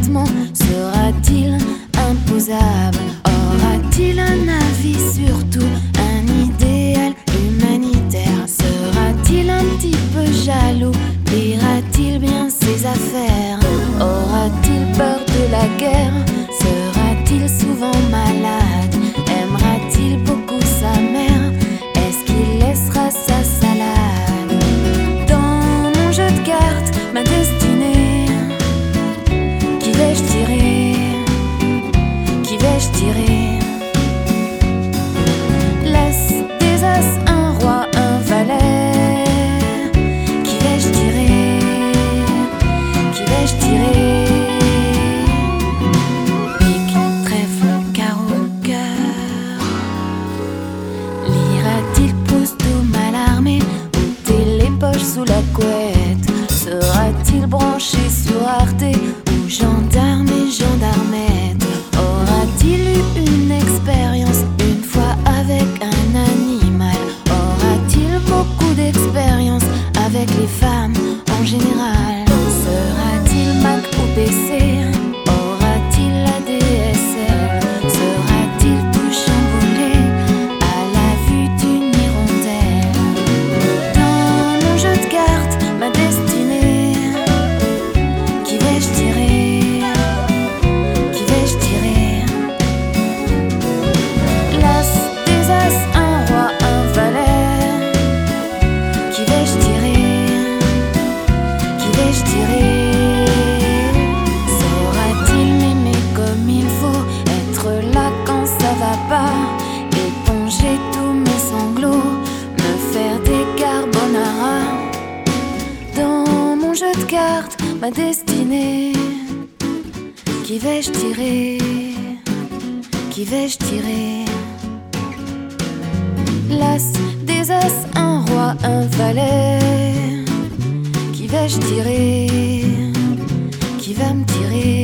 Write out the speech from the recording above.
traitement sera-t-il imposable? Aura-t-il un avis sur tout, un idéal humanitaire? Sera-t-il un petit peu jaloux? Lira-t-il bien ses affaires? Aura-t-il peur de la guerre? Sera-t-il souvent malade? Aimera-t-il beaucoup sa mère? Est-ce qu'il laissera sa salade? Dans mon jeu de cartes, ma destinée, qui vais-je tirer? Qui vais-je tirer? L'as, des as, un roi, un valet. Qui vais-je tirer? Qui vais-je tirer? Pique, trèfle, carreau, cœur. Lira-t-il Proust ou Mallarmé, ou les poches sous la couette? Sera-t-il branché sur Arte ou gendarme et gendarmette? Aura-t-il eu une expérience une fois avec un animal? Aura-t-il beaucoup d'expérience avec les femmes en général? Sera-t-il Mac ou PC? Aura-t-il la DSL? Sera-t-il tout chamboulé à la vue d'une hirondelle? Dans mon jeu de cartes, ma destinée, qui vais-je tirer? Qui vais-je tirer? L'as, des as, un roi, un valet. Qui vais-je tirer? Qui vais-je tirer? Saura-t-il m'aimer comme il faut, être là quand ça va pas, éponger tous mes sanglots, me faire des carbonara? Dans mon jeu de cartes, ma destinée, qui vais-je tirer? Qui vais-je tirer? L'as, des as, un roi, un valet. Qui vais-je tirer? Qui va me tirer?